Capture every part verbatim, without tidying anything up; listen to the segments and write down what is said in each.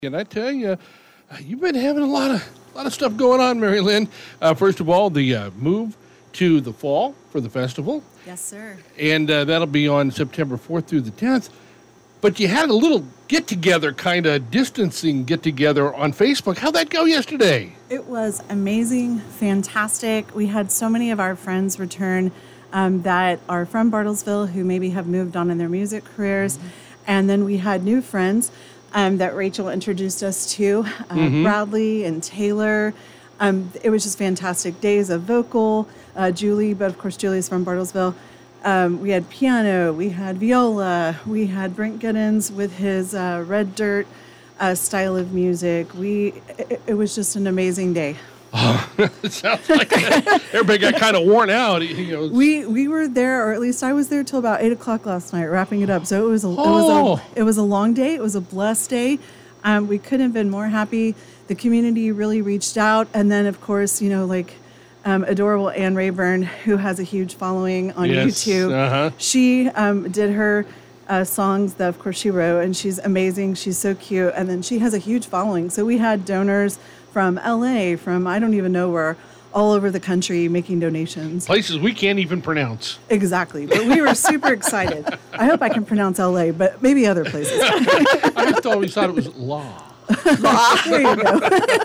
And I tell you, you've been having a lot of a lot of stuff going on, Mary Lynn. Uh, first of all, the uh, move to the fall for the festival. Yes, sir. And uh, that'll be on September fourth through the tenth. But you had a little get-together, kind of distancing get-together on Facebook. How'd that go yesterday? It was amazing, fantastic. We had so many of our friends return um, that are from Bartlesville who maybe have moved on in their music careers. Mm-hmm. And then we had new friends um, that Rachel introduced us to, uh, mm-hmm. Bradley and Taylor. Um, it was just fantastic days of vocal. Uh, Julie, but of course Julie's from Bartlesville. Um, we had piano, we had viola, we had Brent Giddens with his uh, Red Dirt uh, style of music. We it, it was just an amazing day. Oh, it sounds like everybody got kind of worn out. You know. We we were there, or at least I was there till about eight o'clock last night, wrapping it up. So it was a oh. it was a it was a long day. It was a blessed day. Um, we couldn't have been more happy. The community really reached out, and then of course, you know, like. Um, adorable Ann Rayburn, who has a huge following on yes, YouTube. Uh-huh. She um, did her uh, songs that, of course, she wrote, and she's amazing. She's so cute. And then she has a huge following. So we had donors from L A, from I don't even know where, all over the country making donations. Places we can't even pronounce. Exactly. But we were super excited. I hope I can pronounce L A, but maybe other places. I just always thought it was law. There you go.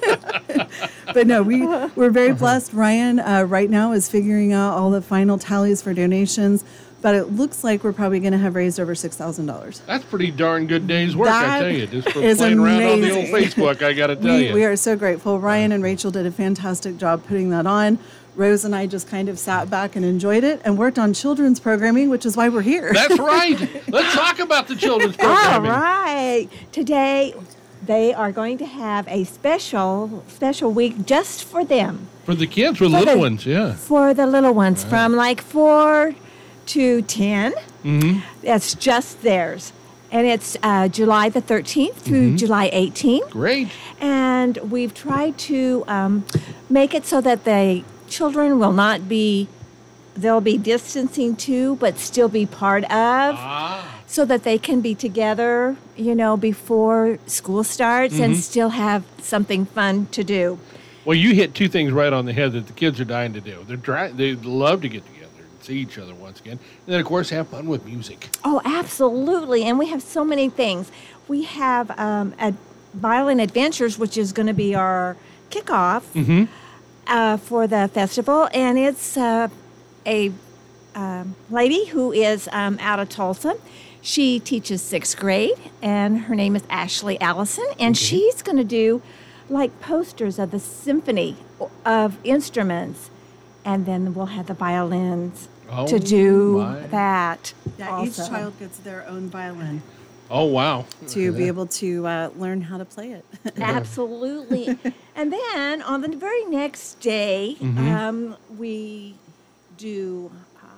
But no, we, we're very blessed. Ryan uh, right now is figuring out all the final tallies for donations, but it looks like we're probably going to have raised over six thousand dollars. That's pretty darn good day's work, that I tell you. Just for is playing amazing. around on the old Facebook, I got to tell we, you. We are so grateful. Ryan and Rachel did a fantastic job putting that on. Rose and I just kind of sat back and enjoyed it and worked on children's programming, which is why we're here. That's right. Let's talk about the children's programming. All right. Today, they are going to have a special special week just for them. For the kids, for, for little the, ones, yeah. For the little ones, right. From like four to ten. Mm-hmm. That's just theirs. And it's uh, July the thirteenth through mm-hmm. July eighteenth. Great. And we've tried to um, make it so that the children will not be, they'll be distancing to, but still be part of. Ah. So that they can be together, you know, before school starts mm-hmm. and still have something fun to do. Well, you hit two things right on the head that the kids are dying to do. They're try- they love to get together and see each other once again. And then, of course, have fun with music. Oh, absolutely. And we have so many things. We have um, a Violin Adventures, which is going to be our kickoff mm-hmm. uh, for the festival. And it's uh, a um, lady who is um, out of Tulsa. She teaches sixth grade, and her name is Ashley Allison, and okay. she's going to do like posters of the symphony of instruments, and then we'll have the violins oh, to do my. that. Yeah, also. Each child gets their own violin. Oh, wow. To be able to uh, learn how to play it. Absolutely. And then on the very next day, mm-hmm. um, we do...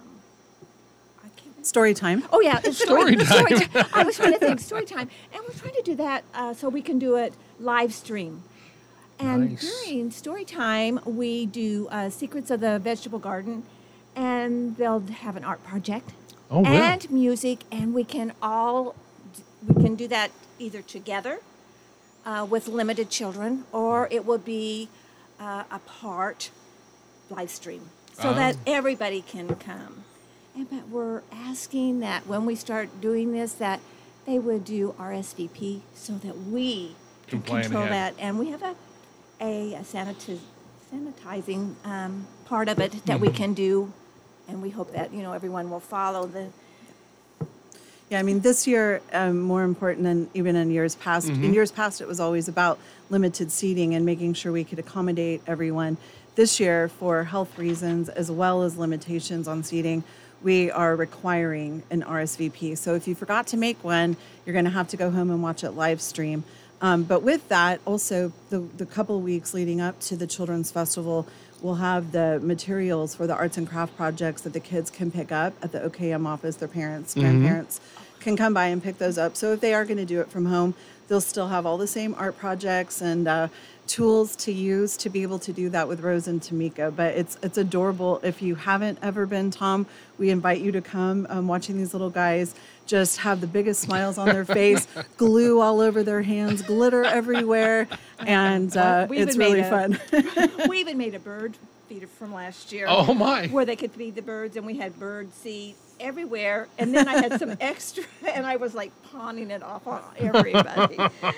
Story time. Oh, yeah. It's story, story, time. story time. I was trying to think story time. And we're trying to do that uh, so we can do it live stream. And nice. During story time, we do uh, Secrets of the Vegetable Garden, and they'll have an art project oh, and wow. music, and we can all, we can do that either together uh, with limited children, or it will be uh, a part live stream so uh. that everybody can come. But we're asking that when we start doing this, that they would do R S V P so that we can control ahead. that. And we have a a, a sanitiz- sanitizing um, part of it that mm-hmm. we can do, and we hope that you know everyone will follow the. Yeah, I mean, this year, um, more important than even in years past. Mm-hmm. In years past, it was always about limited seating and making sure we could accommodate everyone. This year, for health reasons as well as limitations on seating, we are requiring an R S V P. So if you forgot to make one, you're going to have to go home and watch it live stream. Um, but with that, also the, the couple weeks leading up to the Children's Festival, we'll have the materials for the arts and craft projects that the kids can pick up at the O K M office. Their parents, mm-hmm. grandparents can come by and pick those up. So if they are going to do it from home, they'll still have all the same art projects and uh, tools to use to be able to do that with Rose and Tamika. But it's it's adorable. If you haven't ever been, Tom, we invite you to come. Um, watching these little guys just have the biggest smiles on their face, glue all over their hands, glitter everywhere, and uh, We it's even really made a- fun. We even made a bird feeder from last year. Oh, my. Where they could feed the birds, and we had bird seed everywhere. And then I had some extra, and I was like pawning it off on everybody.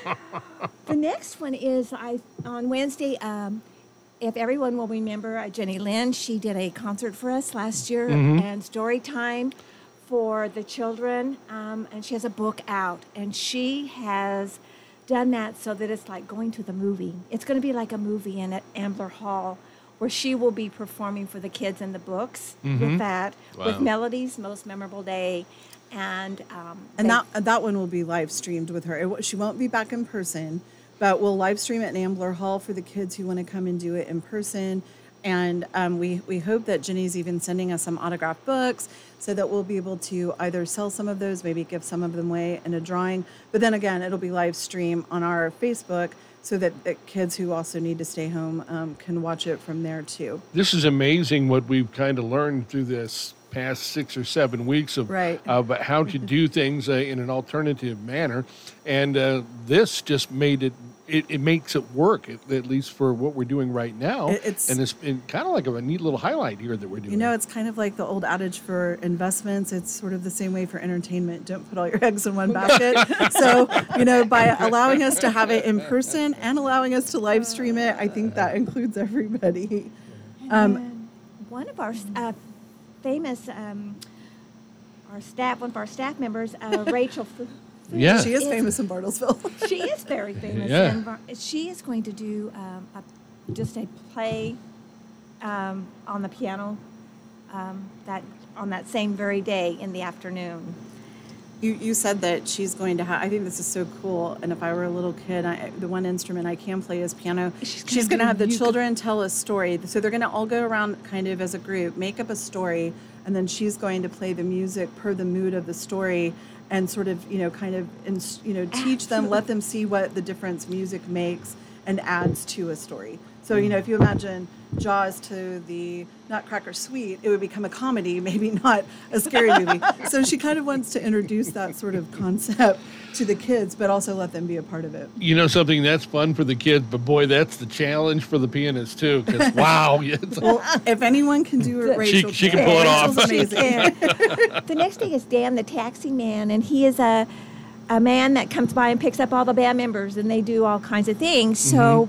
The next one is I on Wednesday. Um, if everyone will remember, uh, Jenny Lynn, she did a concert for us last year and story time for the children, um, and she has a book out, and she has done that so that it's like going to the movie. It's going to be like a movie in at Ambler Hall, where she will be performing for the kids in the books with that, with Wow. Melody's Most Memorable Day, and um, And they- that that one will be live streamed with her. It, w- she won't be back in person, but we'll live stream it in Ambler Hall for the kids who want to come and do it in person. And um, we we hope that Jenny's even sending us some autographed books so that we'll be able to either sell some of those, maybe give some of them away in a drawing. But then again, it'll be live stream on our Facebook so that, that kids who also need to stay home um, can watch it from there too. This is amazing what we've kind of learned through this past six or seven weeks of Right. about how to do things uh, in an alternative manner, and uh, this just made it, it. It makes it work, at, at least for what we're doing right now. It- it's- and it's kind of like a neat little highlight here that we're doing. You know, it's kind of like the old adage for investments. It's sort of the same way for entertainment. Don't put all your eggs in one basket. So, you know, by allowing us to have it in person and allowing us to live stream it, I think that includes everybody. Um, And one of our uh, famous, um, our staff, one of our staff members, uh, Rachel. Fu- Fu- Yeah. She is famous in Bartlesville. She is very famous. Yeah. And Var- she is going to do um, a, just a play um, on the piano um, that on that same very day in the afternoon. You, you said that she's going to have, I think this is so cool. And if I were a little kid, I, the one instrument I can play is piano. She's She's, gonna going to do have the uke- children tell a story. So they're going to all go around kind of as a group, make up a story, and then she's going to play the music per the mood of the story and sort of, you know, kind of, ins- you know, teach them, let them see what the difference music makes and adds to a story. So, you know, if you imagine Jaws to the Nutcracker Suite, it would become a comedy, maybe not a scary movie. So she kind of wants to introduce that sort of concept to the kids, but also let them be a part of it. You know something that's fun for the kids, but boy, that's the challenge for the pianist too. Because wow, it's- Well, if anyone can do it, She- Rachel she can pull it off. Rachel's amazing. And the next day is Dan the Taxi Man, and he is a a man that comes by and picks up all the band members, and they do all kinds of things. So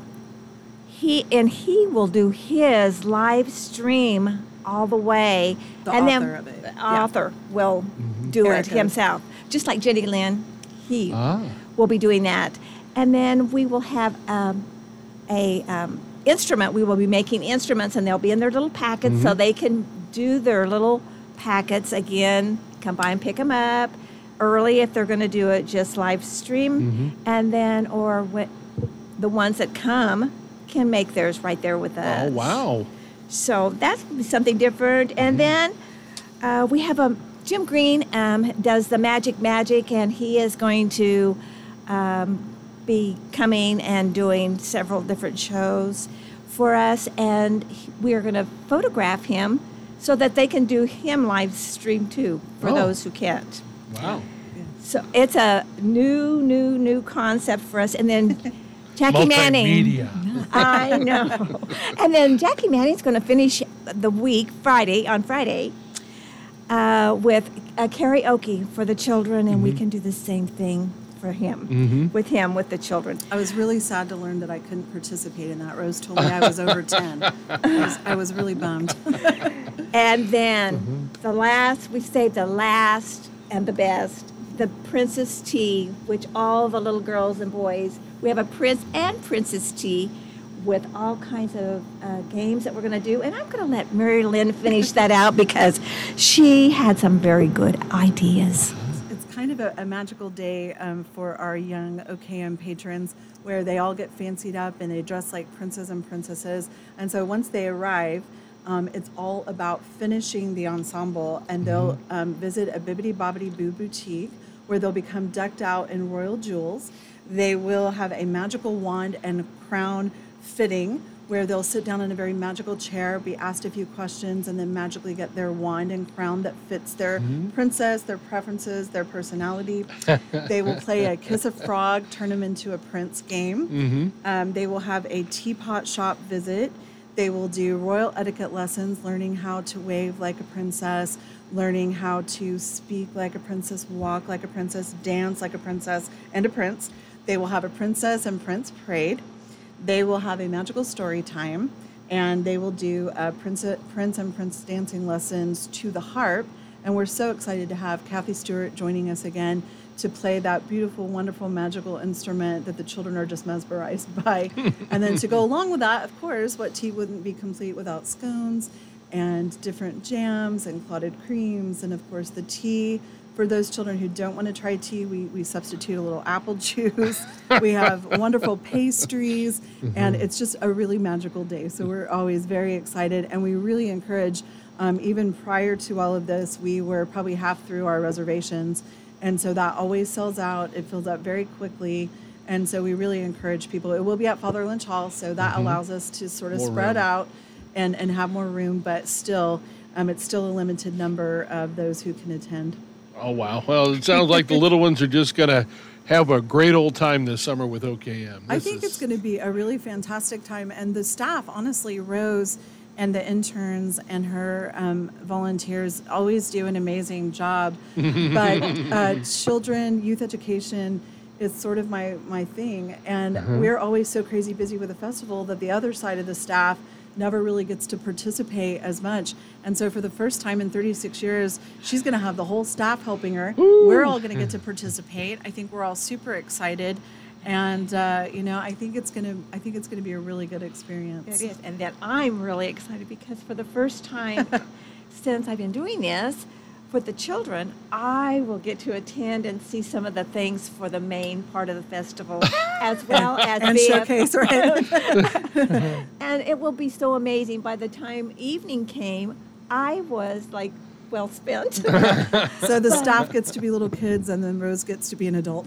he and he will do his live stream all the way, The and then author of it, the yeah. author will do Eric it Hope. himself, just like Jenny Lynn. He Ah. will be doing that, and then we will have um, a um, instrument. We will be making instruments, and they'll be in their little packets, so they can do their little packets again. Come by and pick them up early if they're going to do it just live stream, and then or what the ones that come can make theirs right there with us. oh wow. So that's something different. And then uh, we have a Jim Green um, does the Magic Magic, and he is going to um, be coming and doing several different shows for us, and he- we are going to photograph him so that they can do him live stream too for Oh. those who can't. Wow. So it's a new, new, new concept for us. And then Jackie Manning. Multimedia. I know. And then Jackie Manning's going to finish the week, Friday, on Friday, uh, with a karaoke for the children, and we can do the same thing for him, with him, with the children. I was really sad to learn that I couldn't participate in that. Rose told me I was over ten. I was, I was really bummed. And then the last, we saved the last and the best, the Princess Tea, which all the little girls and boys, we have a Prince and Princess Tea with all kinds of uh, games that we're going to do. And I'm going to let Mary Lynn finish that out because she had some very good ideas. It's kind of a, a magical day um, for our young O K M patrons where they all get fancied up and they dress like princes and princesses. And so once they arrive, um, it's all about finishing the ensemble, and they'll um, visit a Bibbidi Bobbidi Boo boutique where they'll become decked out in royal jewels. They will have a magical wand and crown fitting where they'll sit down in a very magical chair, be asked a few questions, and then magically get their wand and crown that fits their mm-hmm. princess, their preferences, their personality. They will play a Kiss a Frog, turn them into a prince game. Mm-hmm. Um, they will have a teapot shop visit. They will do royal etiquette lessons, learning how to wave like a princess, learning how to speak like a princess, walk like a princess, dance like a princess and a prince. They will have a princess and prince parade. They will have a magical story time, and they will do uh, prince, prince and prince dancing lessons to the harp. And we're so excited to have Kathy Stewart joining us again to play that beautiful, wonderful, magical instrument that the children are just mesmerized by. And then to go along with that, of course, what tea wouldn't be complete without scones and different jams and clotted creams, and of course the tea. For those children who don't want to try tea, we, we substitute a little apple juice. We have wonderful pastries, mm-hmm. and it's just a really magical day. So we're always very excited, and we really encourage, um, even prior to all of this, we were probably half through our reservations, and so that always sells out. It fills up very quickly, and so we really encourage people. It will be at Father Lynch Hall, so that mm-hmm. allows us to sort of more spread room. out and, and have more room, but still, um, it's still a limited number of those who can attend. Oh, wow. Well, it sounds like the little ones are just going to have a great old time this summer with O K M. This I think is... it's going to be a really fantastic time. And the staff, honestly, Rose and the interns and her um, volunteers always do an amazing job. But uh, children, youth education is sort of my, my thing. And uh-huh. we're always so crazy busy with the festival that the other side of the staff never really gets to participate as much. And so for the first time in thirty-six years, she's going to have the whole staff helping her. Ooh. We're all going to get to participate. I think we're all super excited. And, uh, you know, I think it's going to I think it's going to be a really good experience. It is. And that I'm really excited because for the first time since I've been doing this, with the children, I will get to attend and see some of the things for the main part of the festival, as well as and be showcase, a, right? And it will be so amazing. By the time evening came, I was like well spent. So the staff gets to be little kids, and then Rose gets to be an adult.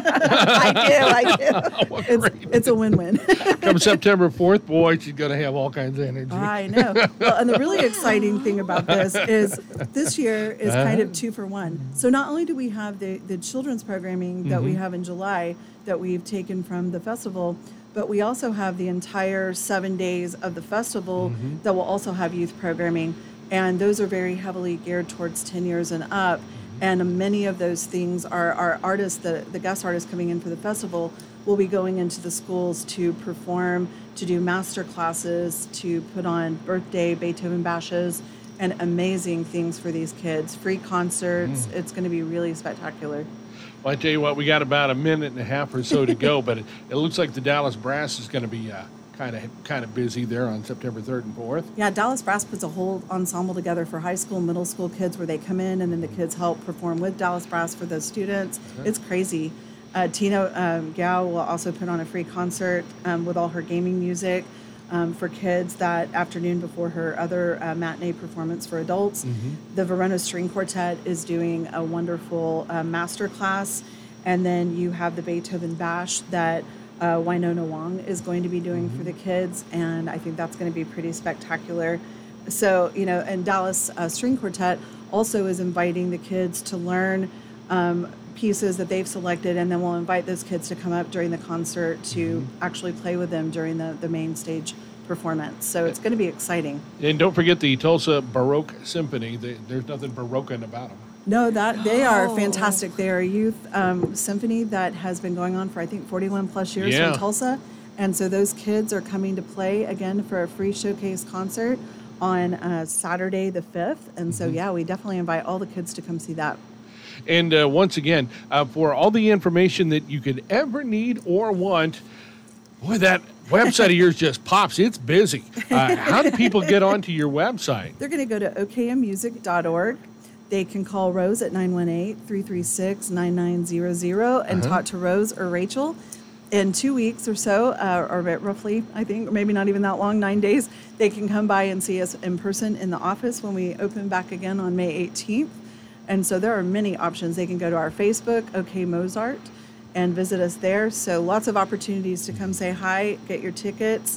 I do, I do. Oh, it's, it's a win-win. Come September fourth, boy, she's going to have all kinds of energy. I know. Well, and the really exciting thing about this is this year is uh-huh. kind of two for one. So not only do we have the, the children's programming that mm-hmm. we have in July that we've taken from the festival, but we also have the entire seven days of the festival mm-hmm. that will also have youth programming. And those are very heavily geared towards ten years and up. And many of those things are our artists, the, the guest artists coming in for the festival, will be going into the schools to perform, to do master classes, to put on birthday Beethoven bashes, and amazing things for these kids. Free concerts. Mm. It's going to be really spectacular. Well, I tell you what, we got about a minute and a half or so to go, but it, it looks like the Dallas Brass is going to be uh, kind of kind of busy there on September third and fourth. Yeah, Dallas Brass puts a whole ensemble together for high school, middle school kids where they come in and then the kids help perform with Dallas Brass for those students. Okay. It's crazy. Uh, Tina um, Gao will also put on a free concert um, with all her gaming music um, for kids that afternoon before her other uh, matinee performance for adults. Mm-hmm. The Verona String Quartet is doing a wonderful uh, master class. And then you have the Beethoven Bash that Uh, Winona Wong is going to be doing mm-hmm. for the kids, and I think that's going to be pretty spectacular. So, you know, and Dallas uh, String Quartet also is inviting the kids to learn um, pieces that they've selected, and then we'll invite those kids to come up during the concert to mm-hmm. actually play with them during the, the main stage performance. So it's going to be exciting. And don't forget the Tulsa Baroque Symphony. They, there's nothing Baroque about them. No, that they are fantastic. They are a youth um, symphony that has been going on for, I think, forty-one plus years yeah. in Tulsa. And so those kids are coming to play again for a free showcase concert on uh, Saturday the fifth. And so, mm-hmm. yeah, we definitely invite all the kids to come see that. And uh, once again, uh, for all the information that you could ever need or want, boy, that website of yours just pops. It's busy. Uh, how do people get onto your website? They're going to go to o k m music dot org. They can call Rose at nine one eight, three three six, nine nine zero zero and uh-huh. talk to Rose or Rachel. In two weeks or so, uh, or roughly, I think, or maybe not even that long, nine days, they can come by and see us in person in the office when we open back again on May eighteenth. And so there are many options. They can go to our Facebook, OK Mozart, and visit us there. So lots of opportunities to come say hi, get your tickets,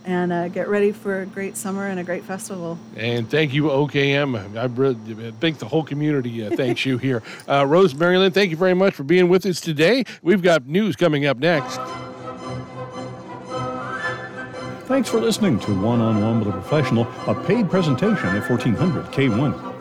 and uh, get ready for a great summer and a great festival. And thank you, O K M. I really think the whole community uh, thanks you here. Uh, Rose Marilyn, thank you very much for being with us today. We've got news coming up next. Thanks for listening to One on One with a Professional, a paid presentation of fourteen hundred K one.